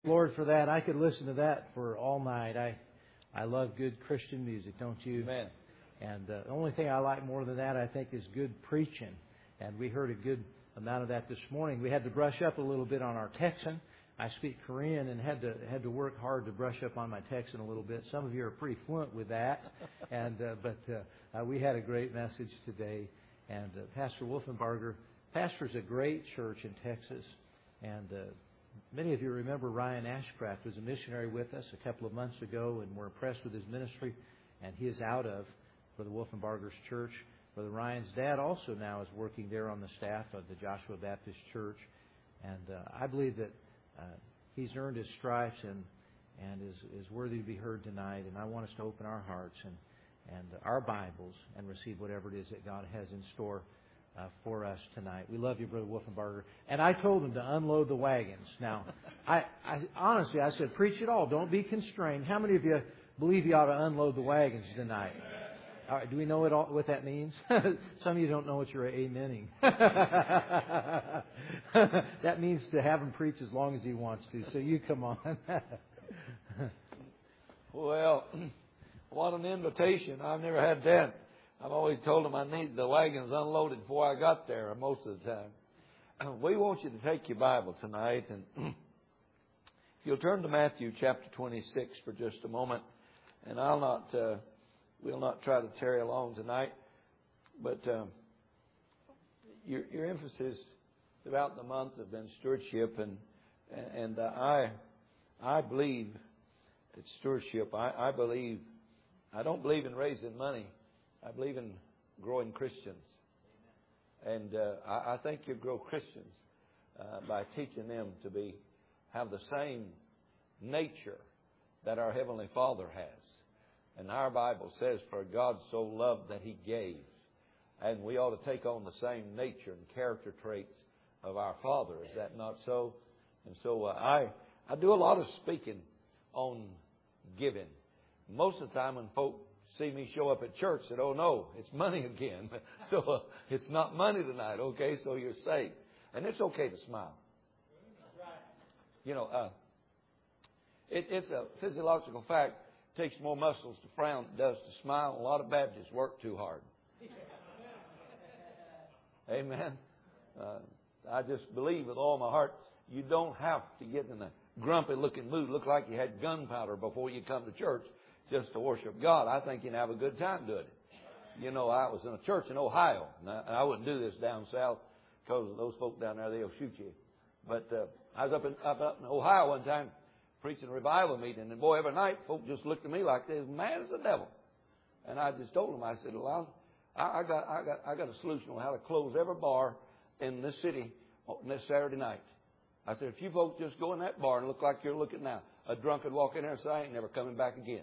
Lord, for that. I could listen to that for all night. I love good Christian music, don't you? Amen. And the only thing I like more than that, I think, is good preaching. And we heard a good amount of that this morning. We had to brush up a little bit on our Texan. I speak Korean and had to work hard to brush up on my Texan a little bit. Some of you are pretty fluent with that, but we had a great message today. And Pastor Wolfenbarger pastors a great church in Texas, and many of you remember Ryan Ashcraft was a missionary with us a couple of months ago, and we're impressed with his ministry. And he is out of Brother Wolfenbarger's church. Brother Ryan's dad also now is working there on the staff of the Joshua Baptist Church, and I believe that he's earned his stripes and is worthy to be heard tonight. And I want us to open our hearts and our Bibles and receive whatever it is that God has in store for us tonight. We love you, Brother Wolfenbarger. And I told him to unload the wagons. Now, I honestly, I said, preach it all. Don't be constrained. How many of you believe you ought to unload the wagons tonight? All right, do we know what that means? Some of you don't know what you're amening. That means to have him preach as long as he wants to. So you come on. Well, what an invitation. I've never had that. I've always told them I need the wagons unloaded before I got there most of the time. We want you to take your Bible tonight, and if you'll turn to Matthew chapter 26 for just a moment, and we'll not try to tarry along tonight, but your emphasis throughout the month have been stewardship, and I believe it's stewardship. I don't believe in raising money. I believe in growing Christians. And I think you grow Christians by teaching them to have the same nature that our Heavenly Father has. And our Bible says, for God so loved that He gave. And we ought to take on the same nature and character traits of our Father. Is that not so? And so I do a lot of speaking on giving. Most of the time when folk see me show up at church, said, oh no, it's money again. So it's not money tonight, okay? So you're saved. And it's okay to smile. You know, it's a physiological fact. It takes more muscles to frown than it does to smile. A lot of Baptists work too hard. Amen. I just believe with all my heart, you don't have to get in a grumpy-looking mood, look like you had gunpowder before you come to church just to worship God. I think you can have a good time doing it. You know, I was in a church in Ohio, and I wouldn't do this down south because those folk down there, they'll shoot you. But I was up in Ohio one time preaching a revival meeting, and boy, every night folk just looked at me like they was mad as the devil. And I just told them, I said, well, I got a solution on how to close every bar in this city on this Saturday night. I said, if you folks just go in that bar and look like you're looking now, a drunk would walk in there and say, I ain't never coming back again.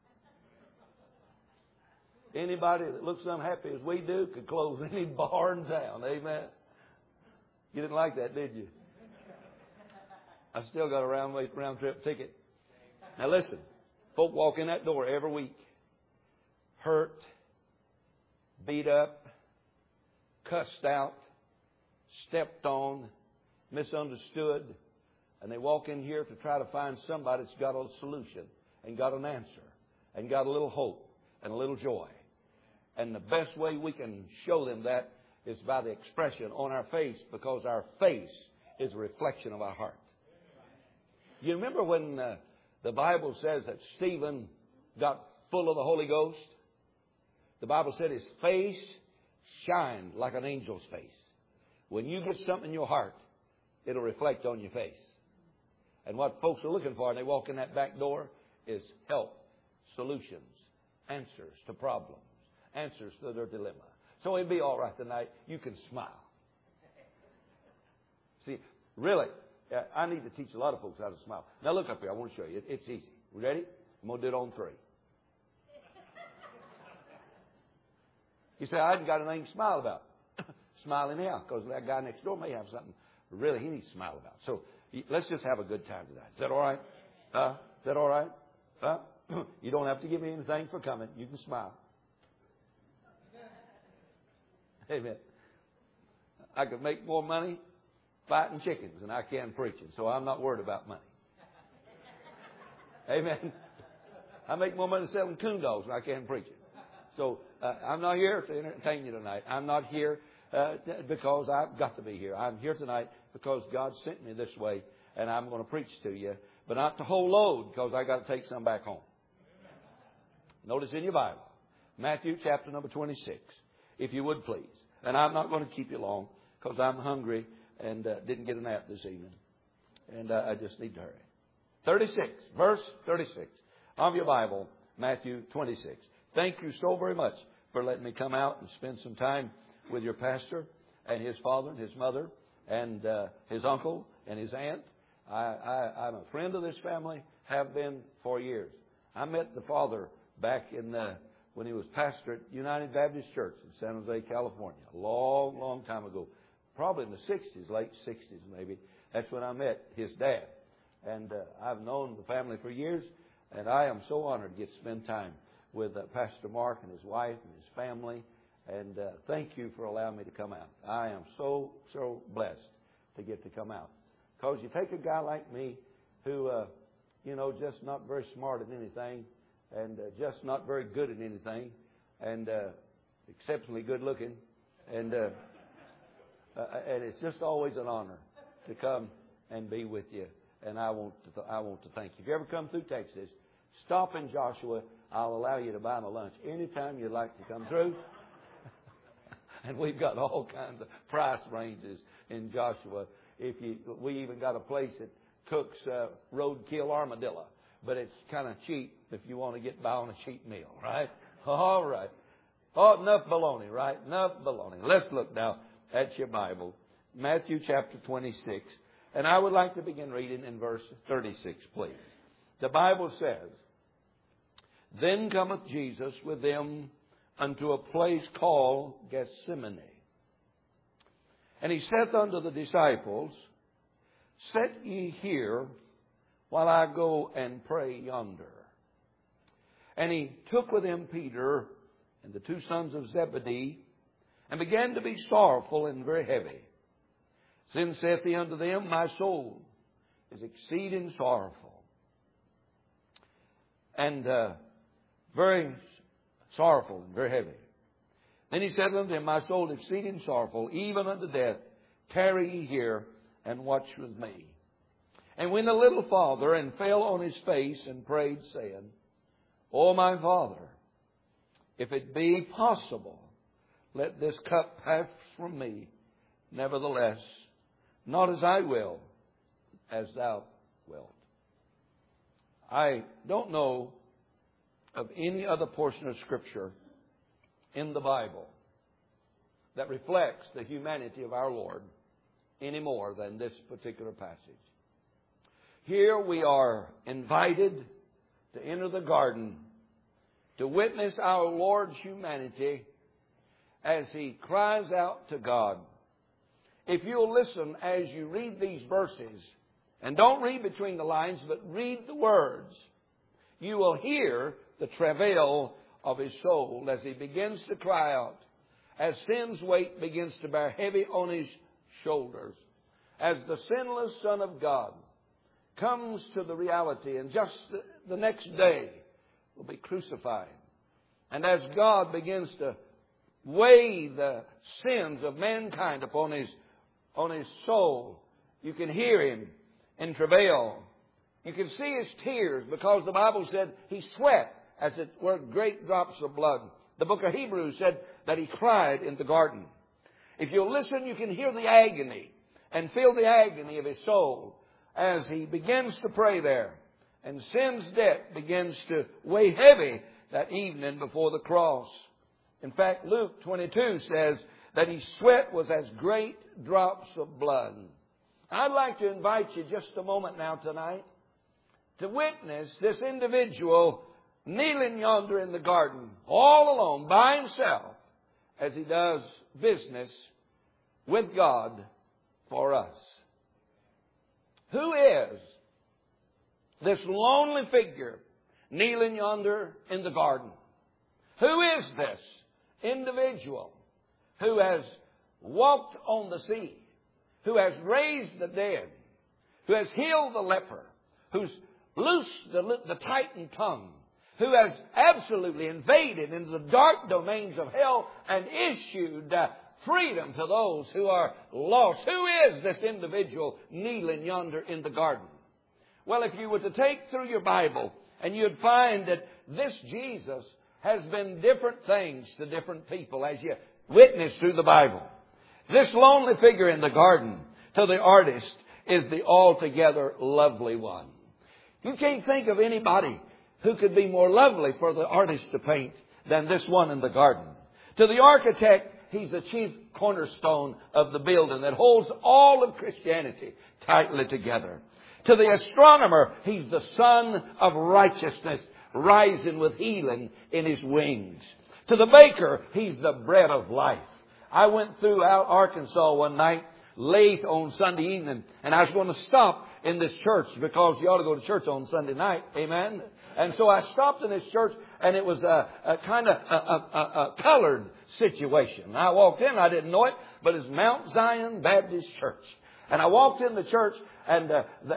Anybody that looks unhappy as we do could close any bar in town. Amen. You didn't like that, did you? I still got a round trip ticket. Now listen, folk walk in that door every week, hurt, beat up, cussed out, stepped on, misunderstood, and they walk in here to try to find somebody that's got a solution and got an answer and got a little hope and a little joy. And the best way we can show them that is by the expression on our face, because our face is a reflection of our heart. You remember when the Bible says that Stephen got full of the Holy Ghost? The Bible said his face shined like an angel's face. When you get something in your heart, it'll reflect on your face. And what folks are looking for when they walk in that back door is help, solutions, answers to problems, answers to their dilemma. So it'll be all right tonight. You can smile. See, really, I need to teach a lot of folks how to smile. Now look up here. I want to show you. It's easy. Ready? I'm going to do it on 3. You say, I haven't got anything to smile about. Smile anyhow, because that guy next door may have something really he needs to smile about. So let's just have a good time tonight. Is that all right? Is that all right? You don't have to give me anything for coming. You can smile. Amen. I could make more money fighting chickens than I can preaching, so I'm not worried about money. Amen. I make more money selling coon dogs than I can preaching. So I'm not here to entertain you tonight. I'm not here because I've got to be here. I'm here tonight because God sent me this way, and I'm going to preach to you. But not the whole load, because I got to take some back home. Notice in your Bible, Matthew chapter number 26, if you would please. And I'm not going to keep you long, because I'm hungry and didn't get a nap this evening. And I just need to hurry. 36, verse 36 of your Bible, Matthew 26. Thank you so very much for letting me come out and spend some time with your pastor and his father and his mother and his uncle and his aunt. I'm a friend of this family, have been for years. I met the father back in when he was pastor at United Baptist Church in San Jose, California, a long, long time ago. Probably in the 60s, late 60s maybe. That's when I met his dad. And I've known the family for years, and I am so honored to get to spend time with Pastor Mark and his wife and his family. And thank you for allowing me to come out. I am so, so blessed to get to come out. Because you take a guy like me who, just not very smart at anything and just not very good at anything and exceptionally good looking. And it's just always an honor to come and be with you. And I want to thank you. If you ever come through Texas, stop in Joshua. I'll allow you to buy me lunch anytime you'd like to come through. And we've got all kinds of price ranges in Joshua. We even got a place that cooks roadkill armadillo, but it's kind of cheap if you want to get by on a cheap meal, right? All right. Oh, enough baloney, right? Enough baloney. Let's look now at your Bible, Matthew chapter 26, and I would like to begin reading in verse 36, please. The Bible says, "Then cometh Jesus with them unto a place called Gethsemane. And he saith unto the disciples, Set ye here, while I go and pray yonder. And he took with him Peter and the two sons of Zebedee, and began to be sorrowful and very heavy. Then saith he unto them, My soul is exceeding sorrowful, and very sorrowful and very heavy. Then he said unto them, My soul is exceeding sorrowful, even unto death. Tarry ye here, and watch with me. And went a little farther, and fell on his face, and prayed, saying, O my Father, if it be possible, let this cup pass from me. Nevertheless, not as I will, as thou wilt. I don't know of any other portion of Scripture in the Bible that reflects the humanity of our Lord any more than this particular passage. Here we are invited to enter the garden to witness our Lord's humanity as He cries out to God. If you'll listen as you read these verses, and don't read between the lines, but read the words, you will hear the travail of His soul as He begins to cry out, as sin's weight begins to bear heavy on His shoulders, as the sinless Son of God comes to the reality, and just the next day will be crucified. And as God begins to weigh the sins of mankind upon His soul, you can hear Him in travail. You can see His tears, because the Bible said He sweat as it were great drops of blood. The book of Hebrews said that He cried in the garden. If you listen, you can hear the agony and feel the agony of His soul as He begins to pray there. And sin's debt begins to weigh heavy that evening before the cross. In fact, Luke 22 says that His sweat was as great drops of blood. I'd like to invite you just a moment now tonight to witness this individual kneeling yonder in the garden, all alone, by himself, as he does business with God for us. Who is this lonely figure kneeling yonder in the garden? Who is this individual who has walked on the sea, who has raised the dead, who has healed the leper, who's Loose the Titan tongue, who has absolutely invaded into the dark domains of hell and issued freedom to those who are lost. Who is this individual kneeling yonder in the garden? Well, if you were to take through your Bible, and you'd find that this Jesus has been different things to different people as you witness through the Bible. This lonely figure in the garden, to the artist, is the altogether lovely one. You can't think of anybody who could be more lovely for the artist to paint than this one in the garden. To the architect, he's the chief cornerstone of the building that holds all of Christianity tightly together. To the astronomer, he's the sun of righteousness rising with healing in his wings. To the baker, he's the bread of life. I went through Arkansas one night late on Sunday evening, and I was going to stop in this church because you ought to go to church on Sunday night. Amen? And so I stopped in this church, and it was a kind of a colored situation. I walked in, I didn't know it, but it's Mount Zion Baptist Church. And I walked in the church, and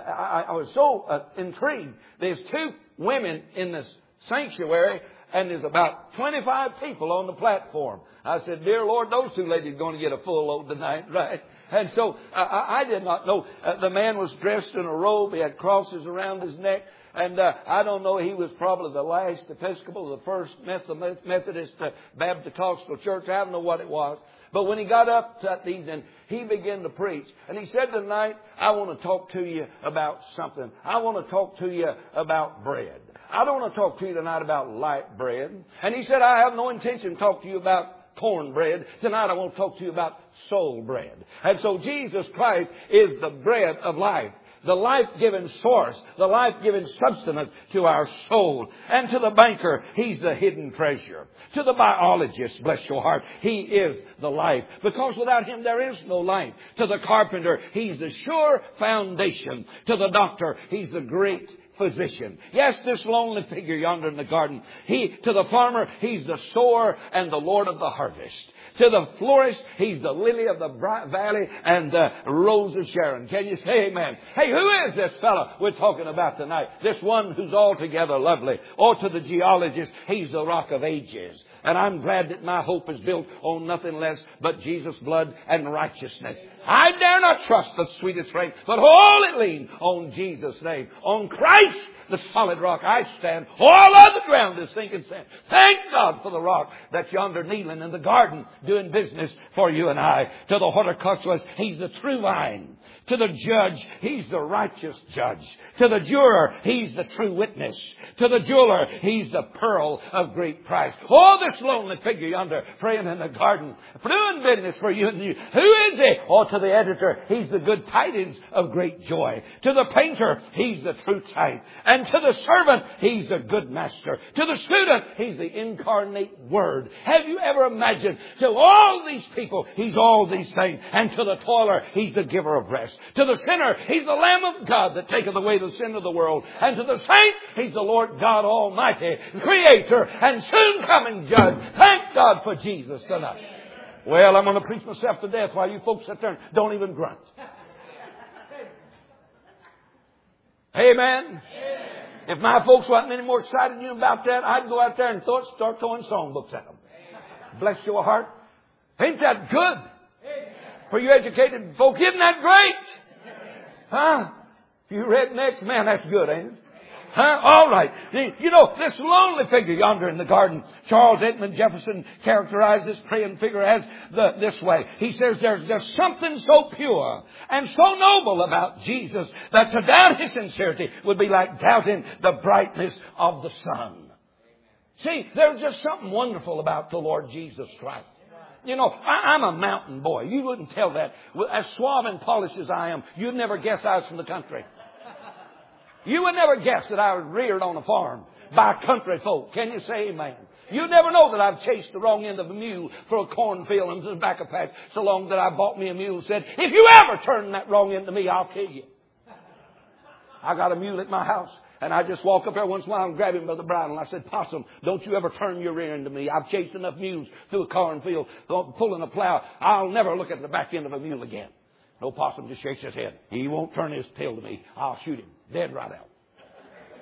I was so intrigued. There's two women in this sanctuary, and there's about 25 people on the platform. I said, "Dear Lord, those two ladies are going to get a full load tonight, right?" And so I did not know. The man was dressed in a robe. He had crosses around his neck. And I don't know, he was probably the last Episcopal, the first Methodist Baptist church. I don't know what it was. But when he got up that evening, he began to preach. And he said, "Tonight, I want to talk to you about something. I want to talk to you about bread. I don't want to talk to you tonight about light bread." And he said, "I have no intention to talk to you about cornbread. Tonight, I want to talk to you about soul bread." And so Jesus Christ is the bread of life. The life-giving source, the life-giving substance to our soul. And to the banker, he's the hidden treasure. To the biologist, bless your heart, he is the life. Because without him, there is no life. To the carpenter, he's the sure foundation. To the doctor, he's the great physician. Yes, this lonely figure yonder in the garden. To the farmer, he's the sower and the Lord of the harvest. To the florist, he's the lily of the valley and the rose of Sharon. Can you say amen? Hey, who is this fellow we're talking about tonight? This one who's altogether lovely. Or to the geologist, he's the rock of ages. And I'm glad that my hope is built on nothing less but Jesus' blood and righteousness. I dare not trust the sweetest frame, but wholly lean on Jesus' name. On Christ, the solid rock, I stand. All other ground is sinking sand. Thank God for the rock that's yonder kneeling in the garden doing business for you and I. To the horticulturalist, he's the true vine. To the judge, he's the righteous judge. To the juror, he's the true witness. To the jeweler, he's the pearl of great price. Oh, this lonely figure yonder praying in the garden, doing business for you and you. Who is he? Oh, to the editor, he's the good tidings of great joy. To the painter, he's the true type. And to the servant, he's the good master. To the student, he's the incarnate word. Have you ever imagined, to all these people, he's all these things. And to the toiler, he's the giver of rest. To the sinner, he's the Lamb of God that taketh away the sin of the world. And to the saint, he's the Lord God Almighty, Creator and soon coming Judge. Thank God for Jesus tonight. Well, I'm going to preach myself to death while you folks sit there and don't even grunt. Amen. If my folks wasn't any more excited than you about that, I'd go out there and start throwing songbooks at them. Bless your heart. Ain't that good? For you educated folk, isn't that great? Huh? If you rednecks, man, that's good, ain't it? Huh? All right. You know, this lonely figure yonder in the garden, Charles Edmund Jefferson characterized this praying figure as this way. He says there's just something so pure and so noble about Jesus that to doubt his sincerity would be like doubting the brightness of the sun. See, there's just something wonderful about the Lord Jesus Christ. You know, I'm a mountain boy. You wouldn't tell that. As suave and polished as I am, you'd never guess I was from the country. You would never guess that I was reared on a farm by country folk. Can you say amen? You'd never know that I've chased the wrong end of a mule for a cornfield and tobacco patch so long that I bought me a mule and said, "If you ever turn that wrong end to me, I'll kill you." I got a mule at my house. And I just walk up there once in a while and grab him by the bridle. And I said, "Possum, don't you ever turn your rear end to me. I've chased enough mules through a cornfield, pulling a plow. I'll never look at the back end of a mule again." No, Possum just shakes his head. "He won't turn his tail to me. I'll shoot him dead right out."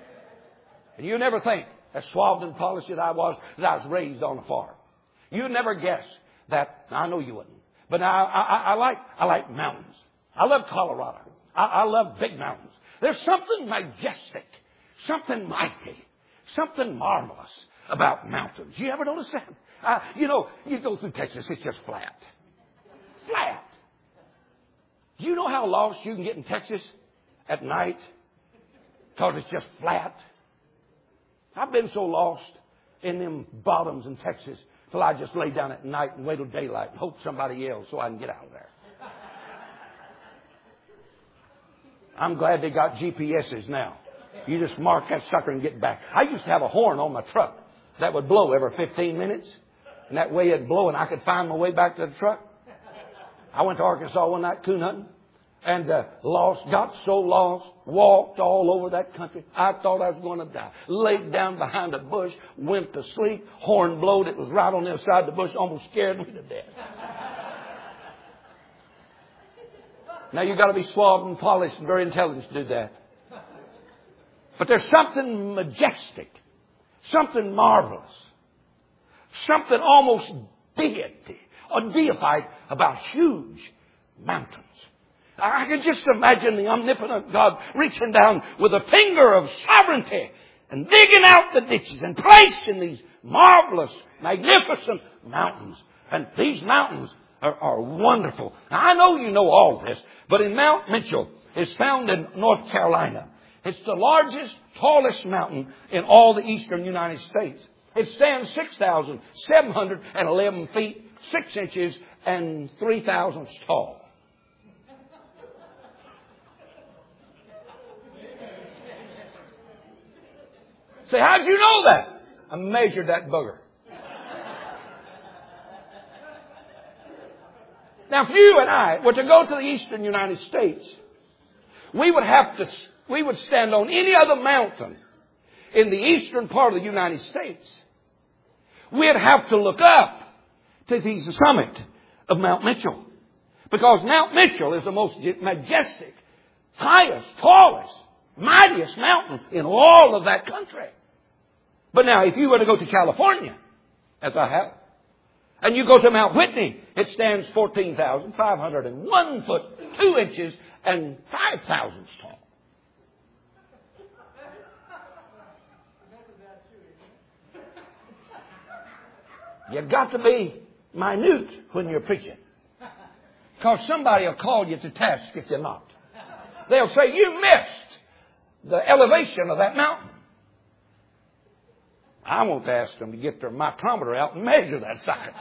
And you never think, as suave and polished as I was raised on a farm. You'd never guess that. Now, I know you wouldn't. But I like mountains. I love Colorado. I love big mountains. There's something majestic, something mighty, something marvelous about mountains. You ever notice that? You go through Texas, it's just flat. Flat. Do you know how lost you can get in Texas at night? Because it's just flat. I've been so lost in them bottoms in Texas till I just lay down at night and wait till daylight and hope somebody yells so I can get out of there. I'm glad they got GPSs now. You just mark that sucker and get back. I used to have a horn on my truck that would blow every 15 minutes. And that way it'd blow and I could find my way back to the truck. I went to Arkansas one night coon hunting. And got so lost, walked all over that country. I thought I was going to die. Laid down behind a bush, went to sleep, horn blowed. It was right on the other side of the bush, almost scared me to death. Now you've got to be suave and polished and very intelligent to do that. But there's something majestic, something marvelous, something almost deity or deified about huge mountains. I can just imagine the omnipotent God reaching down with a finger of sovereignty and digging out the ditches and placing these marvelous, magnificent mountains. And these mountains are wonderful. Now, I know you know all this, but in Mount Mitchell is found in North Carolina. It's the largest, tallest mountain in all the eastern United States. It stands 6,711 feet, 6 inches, and 3 thousandths tall. Say, how'd you know that? I measured that bugger. Now, if you and I were to go to the eastern United States, we would stand on any other mountain in the eastern part of the United States. We'd have to look up to the summit of Mount Mitchell. Because Mount Mitchell is the most majestic, highest, tallest, mightiest mountain in all of that country. But now, if you were to go to California, as I have, and you go to Mount Whitney, it stands 14,501 foot, 2 inches, and 5 thousandths tall. You've got to be minute when you're preaching. Because somebody will call you to task if you're not. They'll say, you missed the elevation of that mountain. I won't ask them to get their micrometer out and measure that sucker.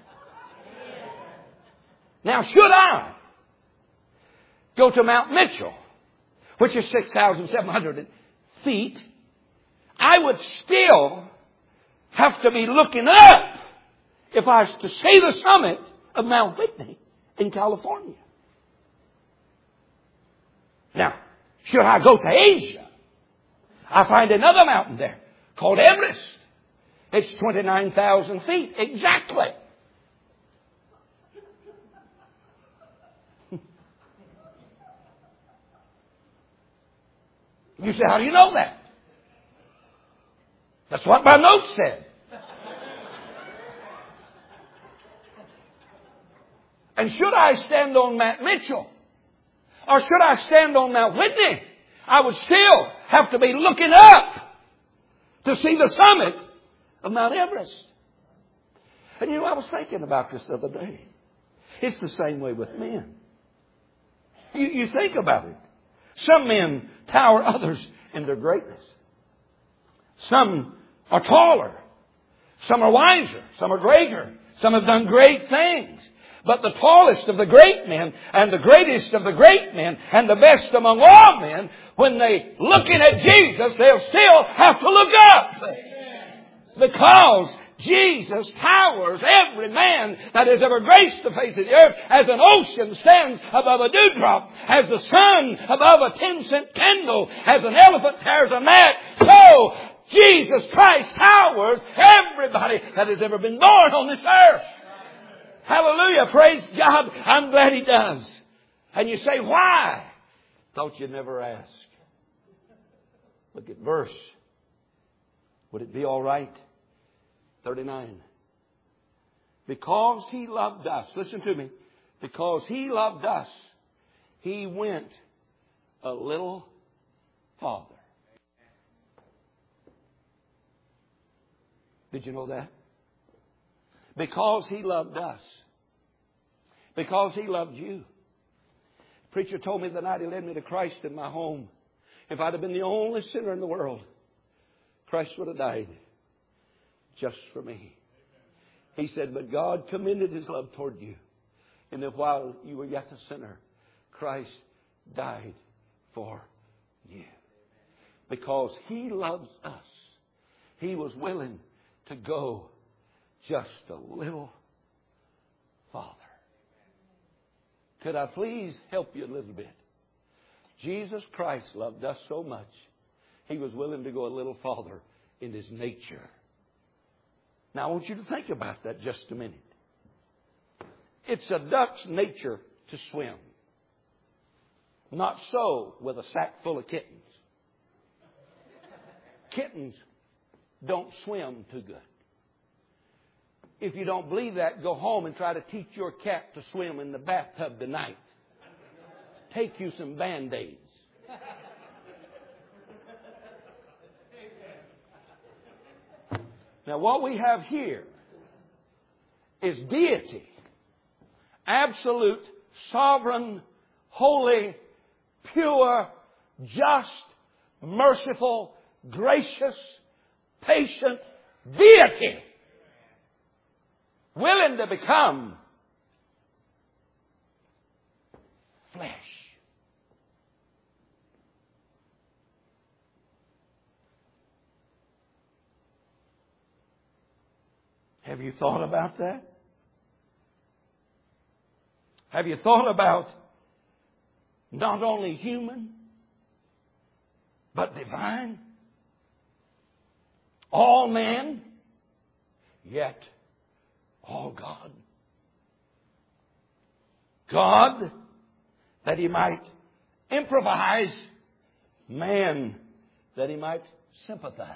Now, should I go to Mount Mitchell, which is 6,700 feet, I would still have to be looking up if I was to see the summit of Mount Whitney in California. Now, should I go to Asia, I find another mountain there called Everest. It's 29,000 feet exactly. You say, how do you know that? That's what my notes said. And should I stand on Mount Mitchell, or should I stand on Mount Whitney, I would still have to be looking up to see the summit of Mount Everest. And I was thinking about this the other day. It's the same way with men. You think about it. Some men tower others in their greatness. Some are taller. Some are wiser. Some are greater. Some have done great things. But the tallest of the great men and the greatest of the great men and the best among all men, when they looking at Jesus, they'll still have to look up. Because Jesus towers every man that has ever graced the face of the earth, as an ocean stands above a dewdrop, as the sun above a 10-cent candle, as an elephant towers a gnat, so Jesus Christ towers everybody that has ever been born on this earth. Hallelujah. Praise God. I'm glad He does. And you say, why? Thought you'd never ask. Look at verse Would it be all right? 39. Because He loved us. Listen to me. Because He loved us, He went a little farther. Did you know that? Because He loved us. Because He loved you. Preacher told me the night he led me to Christ in my home, if I'd have been the only sinner in the world, Christ would have died just for me. He said, but God commended His love toward you. And that while you were yet a sinner, Christ died for you. Because He loves us, He was willing to go just a little farther. Could I please help you a little bit? Jesus Christ loved us so much, He was willing to go a little farther in His nature. Now I want you to think about that just a minute. It's a duck's nature to swim. Not so with a sack full of kittens. Kittens don't swim too good. If you don't believe that, go home and try to teach your cat to swim in the bathtub tonight. Take you some Band-Aids. Now what we have here is deity. Absolute, sovereign, holy, pure, just, merciful, gracious, patient deity. Willing to become flesh. Have you thought about that? Have you thought about not only human, but divine? All man, yet all God. God, that He might improvise. Man, that He might sympathize.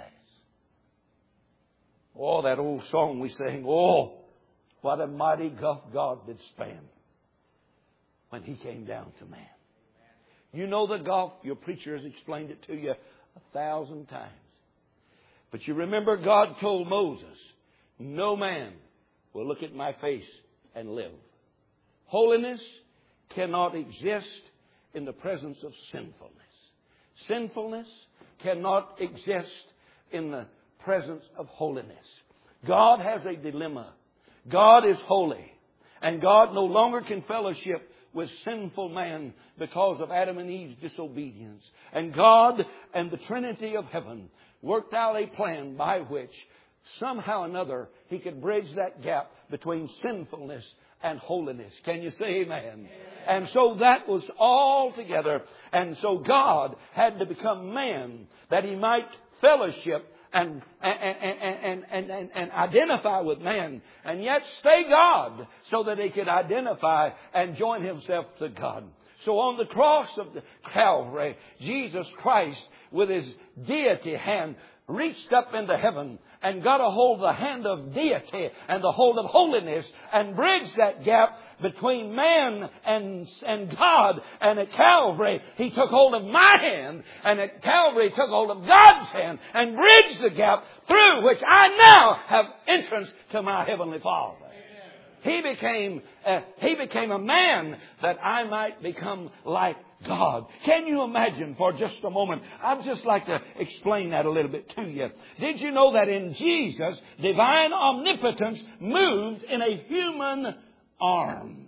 Oh, that old song we sang, oh, what a mighty gulf God did span when He came down to man. You know the gulf. Your preacher has explained it to you 1,000 times. But you remember God told Moses, no man will look at my face and live. Holiness cannot exist in the presence of sinfulness. Sinfulness cannot exist in the presence of holiness. God has a dilemma. God is holy. And God no longer can fellowship with sinful man because of Adam and Eve's disobedience. And God and the Trinity of heaven worked out a plan by which somehow or another He could bridge that gap between sinfulness and holiness. Can you say amen? Amen. And so that was all together. And so God had to become man that He might fellowship and identify with man, and yet stay God, so that He could identify and join Himself to God. So on the cross of the Calvary, Jesus Christ, with His deity hand, reached up into heaven and got a hold of the hand of deity and the hold of holiness and bridged that gap between man and God. And at Calvary, He took hold of my hand, and at Calvary He took hold of God's hand and bridged the gap through which I now have entrance to my Heavenly Father. He became a man that I might become like God. Can you imagine for just a moment? I'd just like to explain that a little bit to you. Did you know that in Jesus, divine omnipotence moved in a human arm?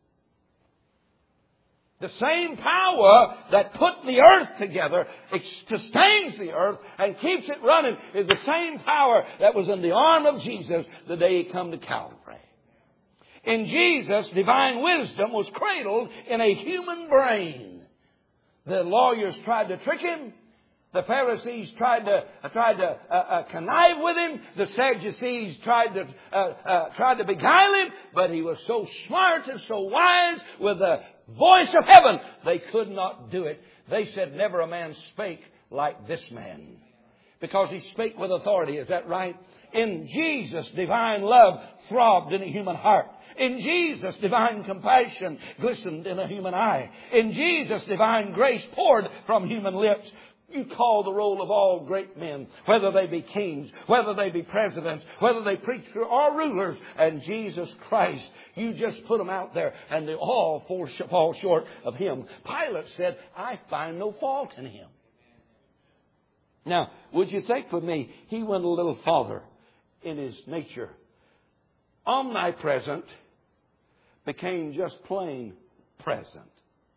The same power that put the earth together, sustains the earth and keeps it running, is the same power that was in the arm of Jesus the day He come to Calvary. In Jesus, divine wisdom was cradled in a human brain. The lawyers tried to trick Him. The Pharisees tried to connive with Him. The Sadducees tried to beguile Him. But He was so smart and so wise, with the voice of heaven, they could not do it. They said, never a man spake like this man. because He spake with authority. Is that right? In Jesus, divine love throbbed in a human heart. In Jesus, divine compassion glistened in a human eye. In Jesus, divine grace poured from human lips. You call the roll of all great men, whether they be kings, whether they be presidents, whether they preachers or rulers, and Jesus Christ. You just put them out there and they all fall short of Him. Pilate said, I find no fault in Him. Now, would you think with me, He went a little farther in His nature. Omnipresent became just plain present.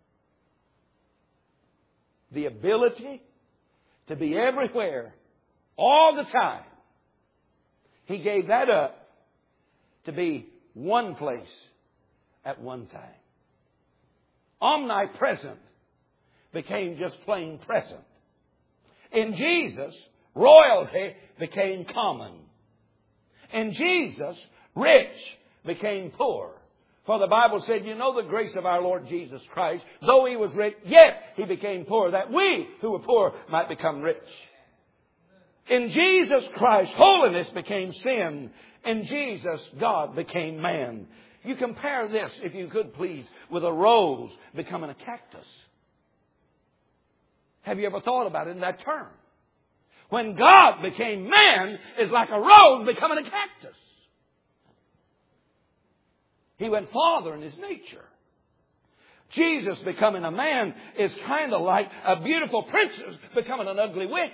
The ability to be everywhere all the time. He gave that up to be one place at one time. Omnipresent became just plain present. In Jesus, royalty became common. In Jesus, rich became poor. For the Bible said, you know the grace of our Lord Jesus Christ, though He was rich, yet He became poor, that we who were poor might become rich. In Jesus Christ, holiness became sin. In Jesus, God became man. You compare this, if you could please, with a rose becoming a cactus. Have you ever thought about it in that term? When God became man, it's like a rose becoming a cactus. He went farther in His nature. Jesus becoming a man is kind of like a beautiful princess becoming an ugly witch.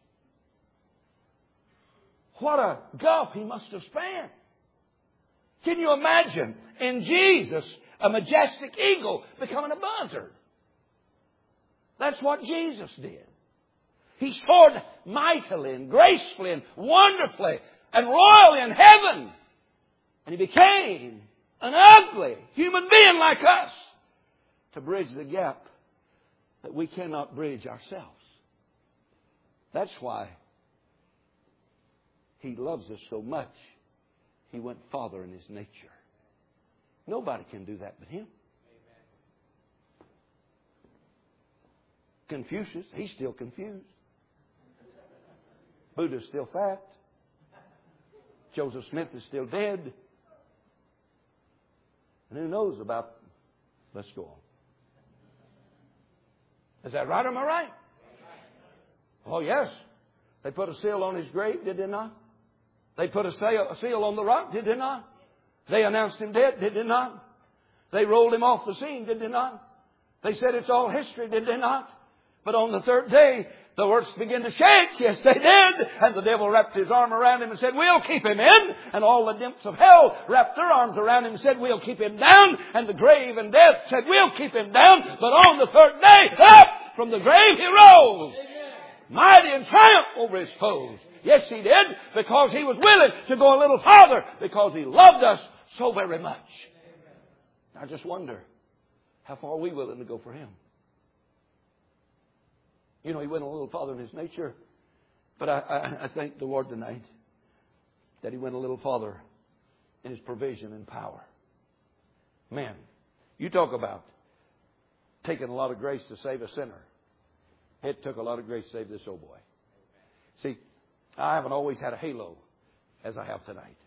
What a gulf He must have spanned. Can you imagine in Jesus a majestic eagle becoming a buzzard? That's what Jesus did. He soared mightily and gracefully and wonderfully and royally in heaven. And He became an ugly human being like us to bridge the gap that we cannot bridge ourselves. That's why He loves us so much. He went farther in His nature. Nobody can do that but Him. Confucius, he's still confused. Buddha's still fat. Joseph Smith is still dead. And who knows about... Let's go on. Is that right or am I right? Oh, yes. They put a seal on his grave, did they not? They put a seal on the rock, did they not? They announced him dead, did they not? They rolled him off the scene, did they not? They said it's all history, did they not? But on the third day, the earth began to shake. Yes, they did. And the devil wrapped his arm around him and said, we'll keep him in. And all the nymphs of hell wrapped their arms around him and said, we'll keep him down. And the grave and death said, we'll keep him down. But on the third day, up from the grave he rose. Mighty in triumph over his foes. Yes, He did. Because He was willing to go a little farther. Because He loved us so very much. I just wonder, how far are we willing to go for Him? You know, He went a little farther in His nature. But I thank the Lord tonight that He went a little farther in His provision and power. Man, you talk about taking a lot of grace to save a sinner. It took a lot of grace to save this old boy. See, I haven't always had a halo as I have tonight.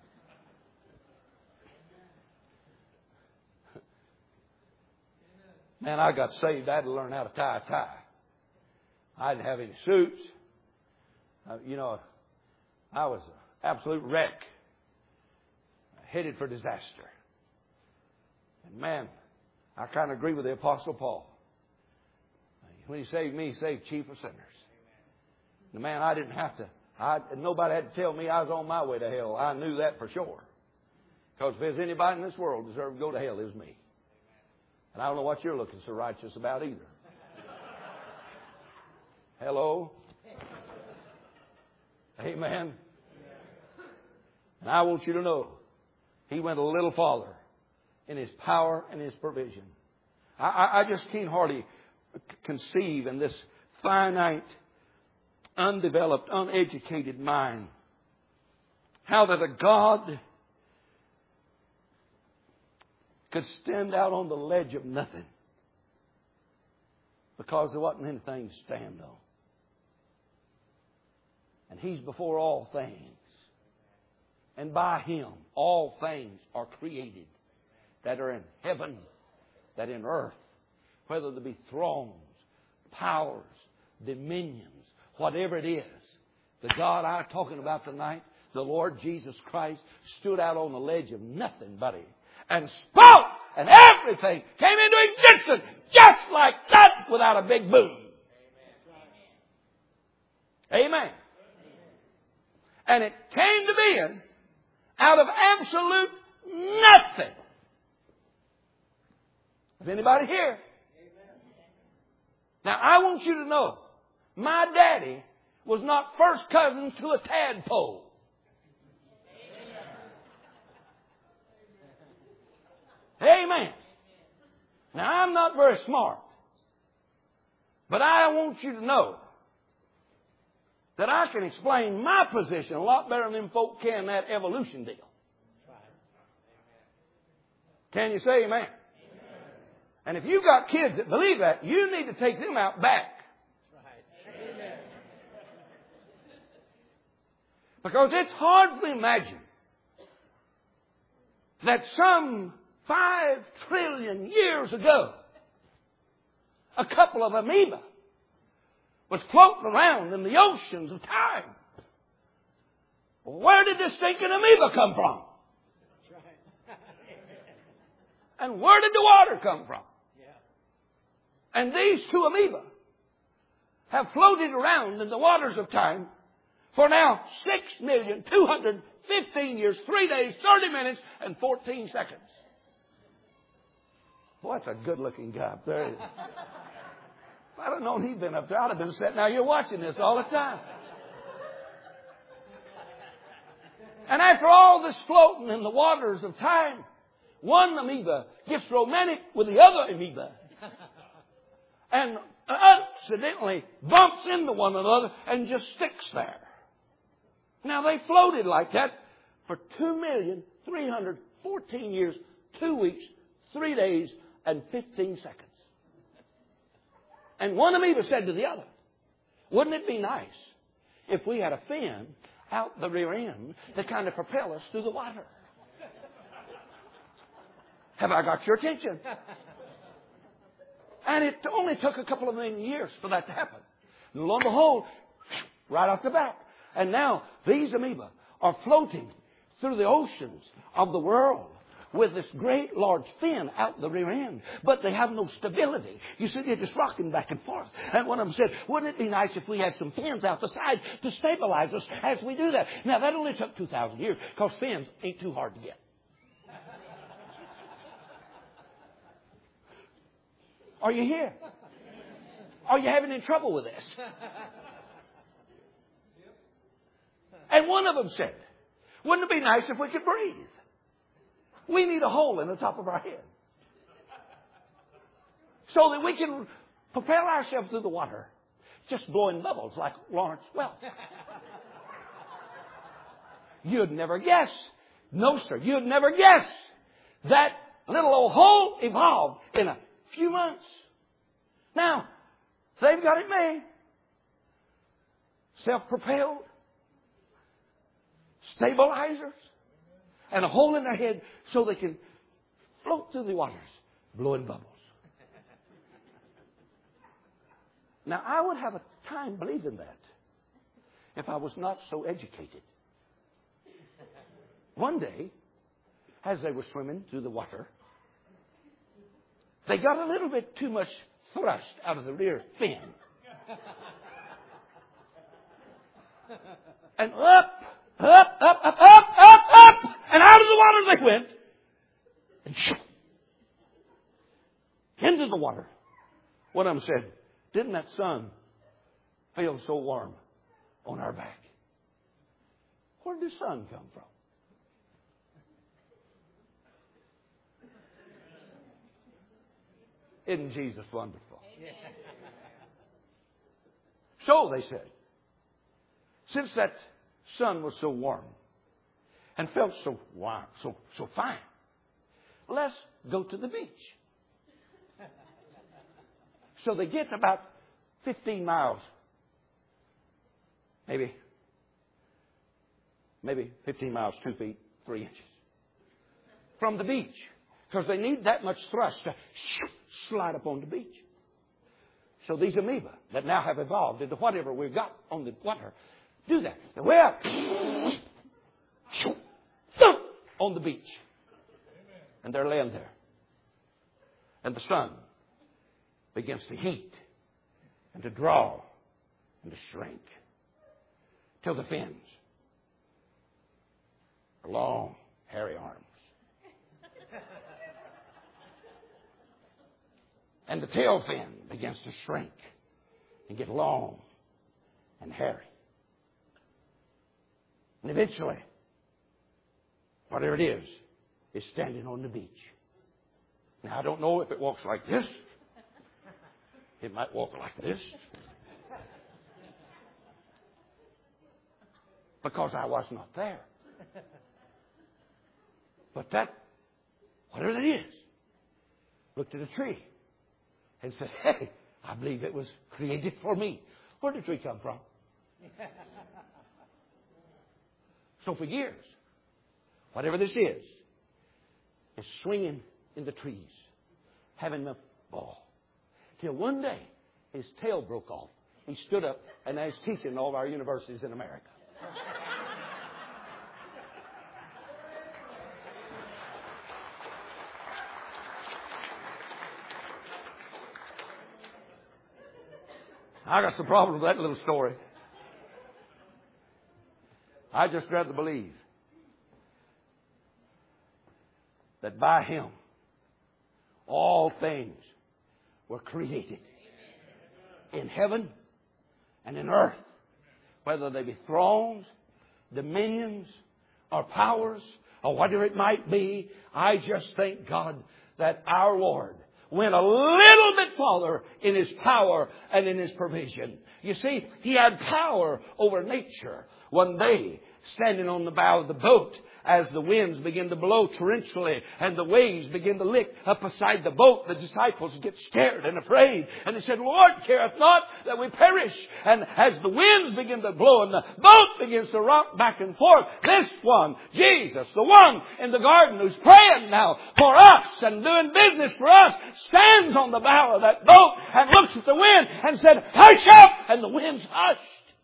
Man, I got saved. I had to learn how to tie a tie. I didn't have any suits. You know, I was an absolute wreck. Headed for disaster. And man, I kind of agree with the Apostle Paul. When He saved me, He saved chief of sinners. The man, I didn't have to. Nobody had to tell me I was on my way to hell. I knew that for sure. Because if there's anybody in this world who deserves to go to hell, it was me. And I don't know what you're looking so righteous about either. Hello? Amen. And I want you to know, He went a little farther in His power and His provision. I just can't hardly conceive in this finite, undeveloped, uneducated mind how that a God could stand out on the ledge of nothing because there wasn't anything to stand on. And He's before all things. And by Him, all things are created that are in heaven, that in earth, whether there be thrones, powers, dominions, whatever it is. The God I'm talking about tonight, the Lord Jesus Christ, stood out on the ledge of nothing, buddy, and spoke, and everything came into existence just like that without a big boom. Amen. And it came to being out of absolute nothing. Is anybody here? Now, I want you to know, my daddy was not first cousin to a tadpole. Amen. Now, I'm not very smart, but I want you to know that I can explain my position a lot better than them folk can that evolution deal. Can you say amen? And if you've got kids that believe that, you need to take them out back. Because it's hard to imagine that some 5 trillion years ago, a couple of amoeba was floating around in the oceans of time. Where did this stinking amoeba come from? And where did the water come from? And these two amoeba have floated around in the waters of time for now 6,215 years, 3 days, 30 minutes, and 14 seconds. Boy, that's a good-looking guy up there. If I don't know he'd been up there, I'd have been sitting. Now you're watching this all the time. And after all this floating in the waters of time, one amoeba gets romantic with the other amoeba. And accidentally bumps into one another and just sticks there. Now they floated like that for 2,314 years, 2 weeks, 3 days, and 15 seconds. And one amoeba said to the other, wouldn't it be nice if we had a fin out the rear end to kind of propel us through the water? Have I got your attention? And it only took a couple of million years for that to happen. And lo and behold, right off the bat. And now these amoeba are floating through the oceans of the world with this great large fin out the rear end. But they have no stability. You see, they're just rocking back and forth. And one of them said, wouldn't it be nice if we had some fins out the side to stabilize us as we do that? Now, that only took 2,000 years because fins ain't too hard to get. Are you here? Are you having any trouble with this? And one of them said, wouldn't it be nice if we could breathe? We need a hole in the top of our head so that we can propel ourselves through the water, just blowing bubbles like Lawrence Welk. You'd never guess. No, sir, you'd never guess that little old hole evolved in a few months. Now, they've got it made. Self-propelled. Stabilizers. And a hole in their head so they can float through the waters, blowing bubbles. Now, I would have a time believing that if I was not so educated. One day, as they were swimming through the water, they got a little bit too much thrust out of the rear fin. And up, and out of the water they went. And into the water. One of them said, didn't that sun feel so warm on our back? Where did the sun come from? Isn't Jesus wonderful? So they said, since that sun was so warm and felt so warm, so fine, let's go to the beach. So they get about 15 miles, maybe maybe 15 miles, 2 feet, 3 inches from the beach. Because they need that much thrust to slide up on the beach. So these amoeba that now have evolved into whatever we've got on the water do that. And way up on the beach. And they're laying there. And the sun begins to heat and to draw and to shrink till the fins are long, hairy arms. And the tail fin begins to shrink and get long and hairy. And eventually, whatever it is standing on the beach. Now, I don't know if it walks like this. It might walk like this. Because I was not there. But that, whatever it is, looked at a tree and said, hey, I believe it was created for me. Where did the tree come from? So for years, whatever this is swinging in the trees, having a ball. Till one day, his tail broke off. He stood up and now he's teaching all of our universities in America. I got some problems with that little story. I just rather believe that by Him all things were created in heaven and in earth, whether they be thrones, dominions, or powers, or whatever it might be. I just thank God that our Lord went a little bit farther in His power and in His provision. You see, He had power over nature. One day, standing on the bow of the boat, as the winds begin to blow torrentially and the waves begin to lick up beside the boat, the disciples get scared and afraid. And they said, Lord, careth not that we perish. And as the winds begin to blow and the boat begins to rock back and forth, this one, Jesus, the one in the garden who's praying now for us and doing business for us, stands on the bow of that boat and looks at the wind and said, hush up! And the winds hushed.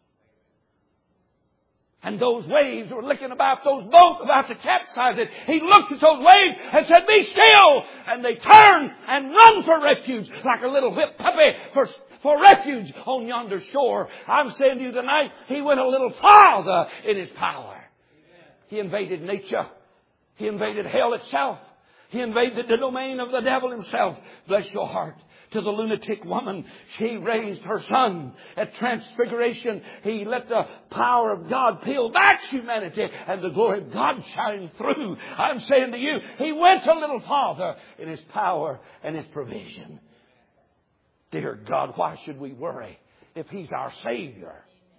And those waves were licking about those boats about to capsize it. He looked at those waves and said, be still! And they turned and run for refuge like a little whipped puppy for refuge on yonder shore. I'm saying to you tonight, He went a little farther in His power. He invaded nature. He invaded hell itself. He invaded the domain of the devil himself. Bless your heart. To the lunatic woman, she raised her son. At Transfiguration, He let the power of God peel back humanity and the glory of God shine through. I'm saying to you, He went a little farther in His power and His provision. Dear God, why should we worry if He's our Savior?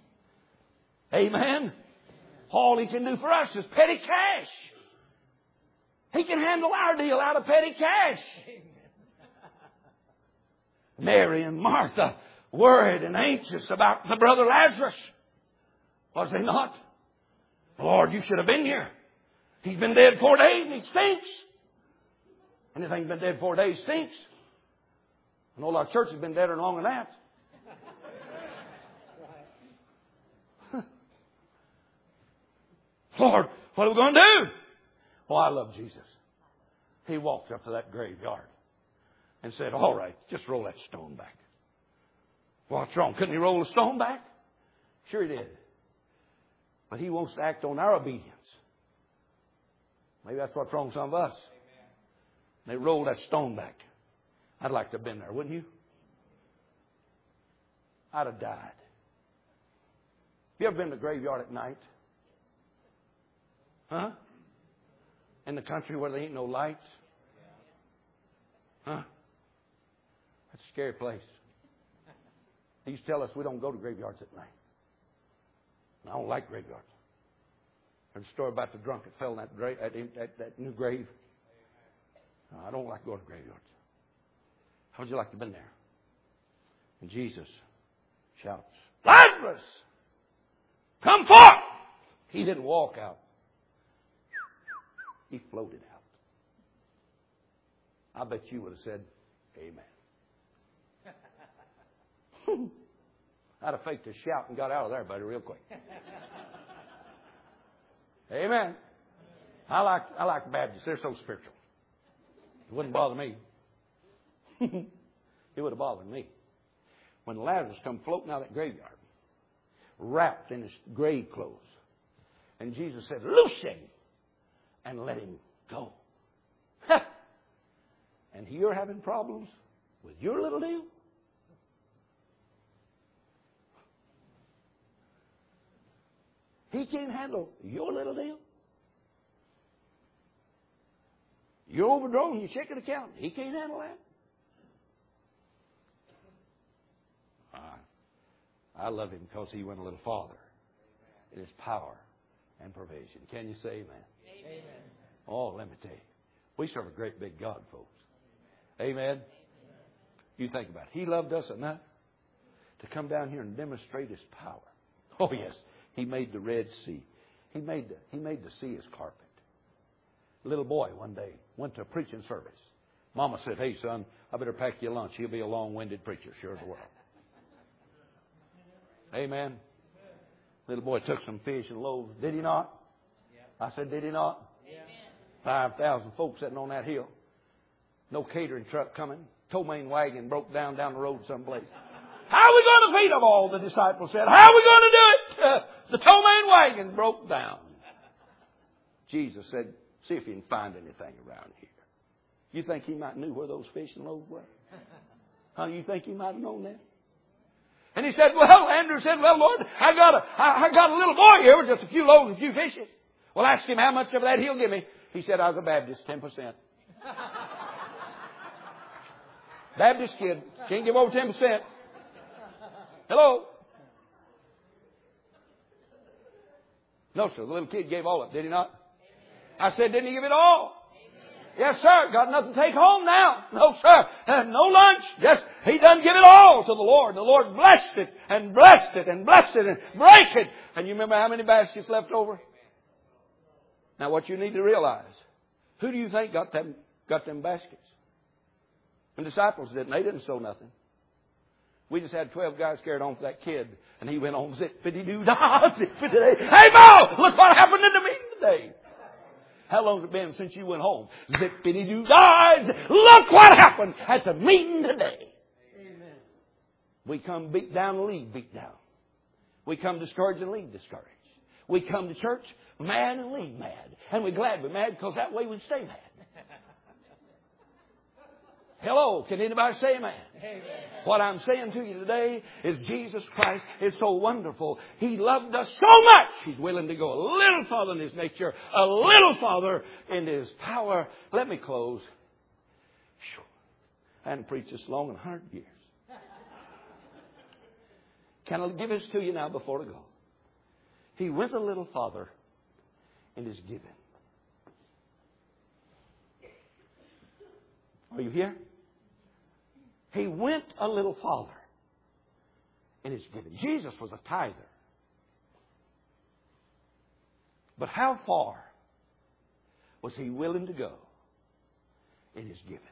Amen? All He can do for us is petty cash. He can handle our deal out of petty cash. Mary and Martha worried and anxious about the brother Lazarus. Was they not? Lord, you should have been here. He's been dead 4 days and he stinks. Anything been dead 4 days stinks. And all our church has been deader long than that. Lord, what are we going to do? Oh, I love Jesus. He walked up to that graveyard and said, all right, just roll that stone back. What's wrong? Couldn't He roll the stone back? Sure He did. But He wants to act on our obedience. Maybe that's what's wrong with some of us. They rolled that stone back. I'd like to have been there, wouldn't you? I'd have died. You ever been to the graveyard at night? Huh? In the country where there ain't no lights? Huh? That's a scary place. They used to tell us we don't go to graveyards at night. And I don't like graveyards. There's a story about the drunk that fell in that new grave. No, I don't like going to graveyards. How would you like to have been there? And Jesus shouts, Lazarus, come forth! He didn't walk out. He floated out. I bet you would have said, amen. I'd have faked a shout and got out of there, buddy, real quick. Amen. I like the Baptists. They're so spiritual. It wouldn't bother me. It would have bothered me. When Lazarus come floating out of that graveyard, wrapped in his grave clothes, and Jesus said, loose him and let him go. And you're having problems with your little deal? He can't handle your little deal? You're overdrawn your checking account. He can't handle that? I love him because he went a little farther in his power and provision. Can you say amen? Amen. Oh, let me tell you. We serve a great big God, folks. Amen. You think about it. He loved us enough to come down here and demonstrate his power. Oh, yes. He made the Red Sea. He made the sea his carpet. A little boy one day went to a preaching service. Mama said, hey, son, I better pack you lunch. He'll be a long-winded preacher, sure as the world. Amen. Little boy took some fish and loaves. Did he not? I said, did he not? 5,000 folks sitting on that hill. No catering truck coming. Tow main wagon broke down the road someplace. How are we going to feed them all? The disciples said. How are we going to do it? The tow main wagon broke down. Jesus said, see if you can find anything around here. You think he might knew where those fish and loaves were? Huh? You think he might have known that? And he said, well, Andrew said, well, Lord, I got a little boy here with just a few loaves and a few fishes. Well, ask him how much of that he'll give me. He said, I was a Baptist, 10%. Baptist kid, can't give over 10%. Hello? No, sir, the little kid gave all of it, did he not? I said, didn't he give it all? Yes, sir. Got nothing to take home now. No, sir. No lunch. Yes, he done give it all to the Lord. The Lord blessed it and blessed it and blessed it and break it. And you remember how many baskets left over? Now, what you need to realize, who do you think got them baskets? The disciples didn't. They didn't sow nothing. We just had 12 guys carried on for that kid, and he went on zip-pity-doo-dah, zip-pity-day. Hey, Mo, look what happened in the meeting today. How long has it been since you went home? Zip-pity-doo-dah, look what happened at the meeting today. Amen. We come beat down and leave beat down. We come discouraged and leave discouraged. We come to church mad and leave mad. And we're glad we're mad because that way we stay mad. Hello, can anybody say amen? Amen? What I'm saying to you today is Jesus Christ is so wonderful. He loved us so much. He's willing to go a little farther in His nature, a little farther in His power. Let me close. I haven't preached this long in 100 years. Can I give this to you now before I go? He went a little farther in His giving. Are you here? He went a little farther in His giving. Jesus was a tither. But how far was He willing to go in His giving?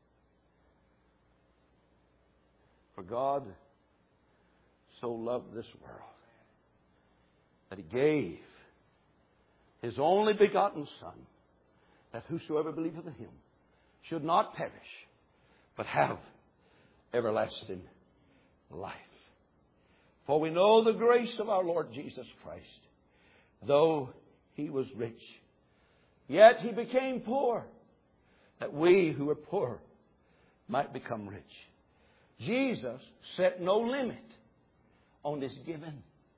For God so loved this world that He gave His only begotten Son, that whosoever believeth in Him should not perish, but have everlasting life. For we know the grace of our Lord Jesus Christ. Though He was rich, yet He became poor, that we who are poor might become rich. Jesus set no limit on His giving.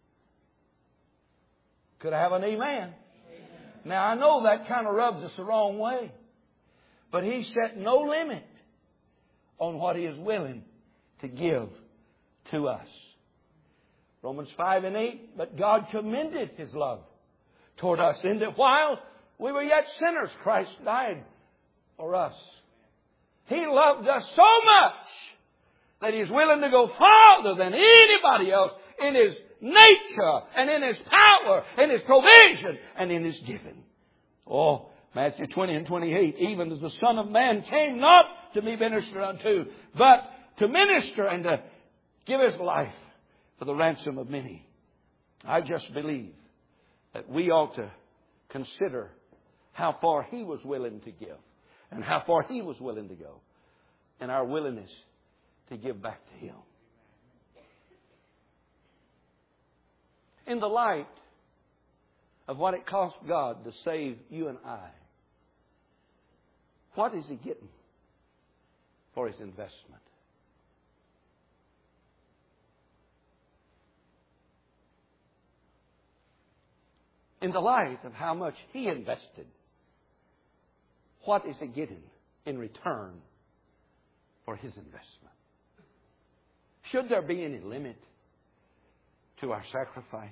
Could I have an amen? Amen. Now I know that kind of rubs us the wrong way. But He set no limit on what He is willing to give to us. Romans 5:8, but God commended His love toward us in that while we were yet sinners, Christ died for us. He loved us so much that He's willing to go farther than anybody else in His nature and in His power, in His provision and in His giving. Oh, Matthew 20 and 28, even as the Son of Man came not to be ministered unto, but to minister and to give His life for the ransom of many. I just believe that we ought to consider how far He was willing to give and how far He was willing to go, and our willingness to give back to Him. In the light of what it cost God to save you and I, what is He getting for His investment? In the light of how much He invested, what is He getting in return for His investment? Should there be any limit to our sacrifice?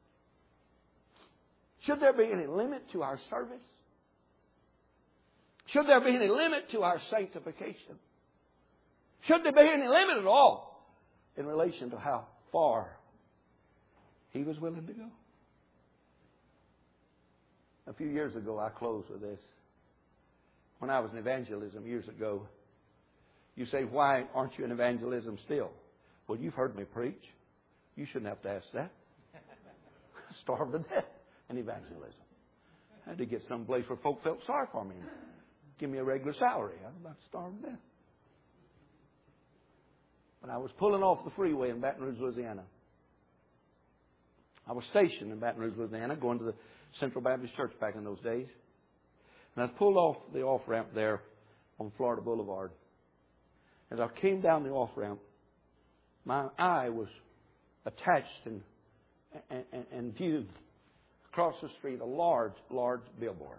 Should there be any limit to our service? Should there be any limit to our sanctification? Should there be any limit at all in relation to how far He was willing to go? A few years ago, I closed with this. When I was in evangelism years ago, you say, why aren't you in evangelism still? Well, you've heard me preach. You shouldn't have to ask that. I starved to death in evangelism. I had to get someplace where folk felt sorry for me and give me a regular salary. I was about to starve to death. When I was pulling off the freeway in Baton Rouge, Louisiana, I was stationed in Baton Rouge, Louisiana, going to the Central Baptist Church back in those days. And I pulled off the off-ramp there on Florida Boulevard. As I came down the off-ramp, my eye was attached and viewed across the street a large billboard.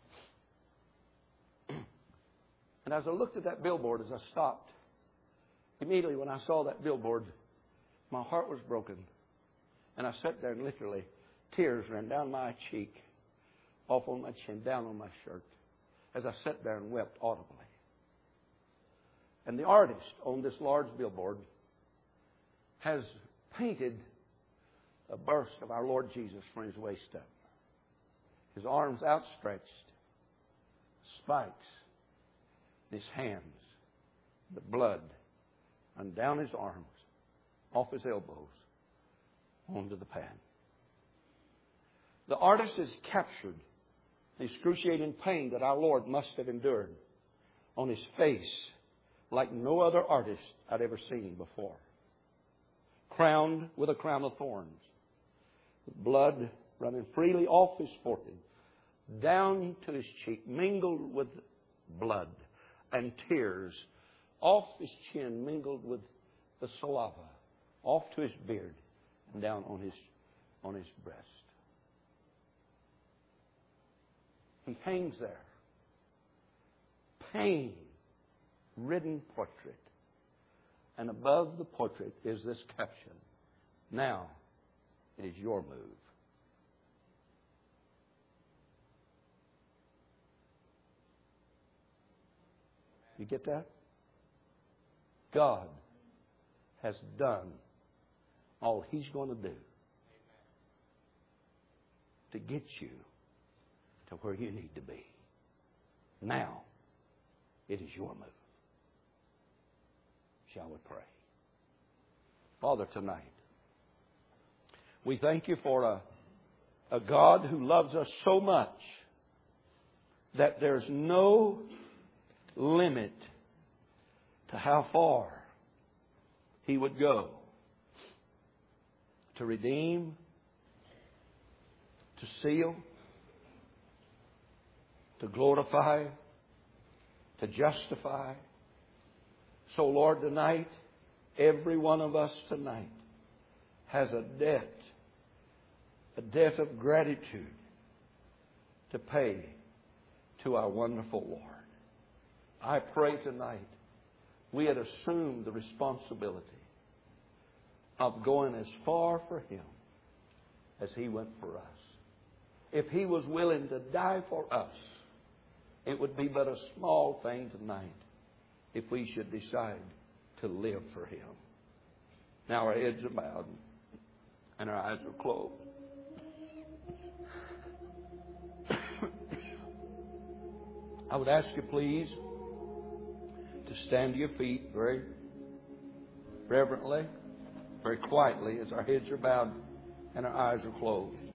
And as I looked at that billboard, as I stopped, immediately when I saw that billboard, my heart was broken. And I sat there and literally tears ran down my cheek, off on my chin, down on my shirt, as I sat there and wept audibly. And the artist on this large billboard has painted a burst of our Lord Jesus from His waist up. His arms outstretched, spikes in His hands, the blood, and down His arms, off His elbows, onto the pan. The artist has captured the excruciating pain that our Lord must have endured on His face like no other artist I'd ever seen before. Crowned with a crown of thorns, with blood running freely off His forehead, down to His cheek, mingled with blood and tears, off His chin, mingled with the saliva, off to His beard, and down on His breast. He hangs there. Pain-ridden portrait. And above the portrait is this caption: now it is your move. You get that? God has done all He's going to do to get you to where you need to be. Now, it is your move. Shall we pray? Father, tonight, we thank You for a God who loves us so much that there's no limit to how far He would go to redeem, to seal, to glorify, to justify. So, Lord, tonight, every one of us tonight has a debt of gratitude to pay to our wonderful Lord. I pray tonight we had assumed the responsibility of going as far for Him as He went for us. If He was willing to die for us, it would be but a small thing tonight if we should decide to live for Him. Now our heads are bowed, and our eyes are closed. I would ask you, please, to stand to your feet very reverently, very quietly as our heads are bowed and our eyes are closed.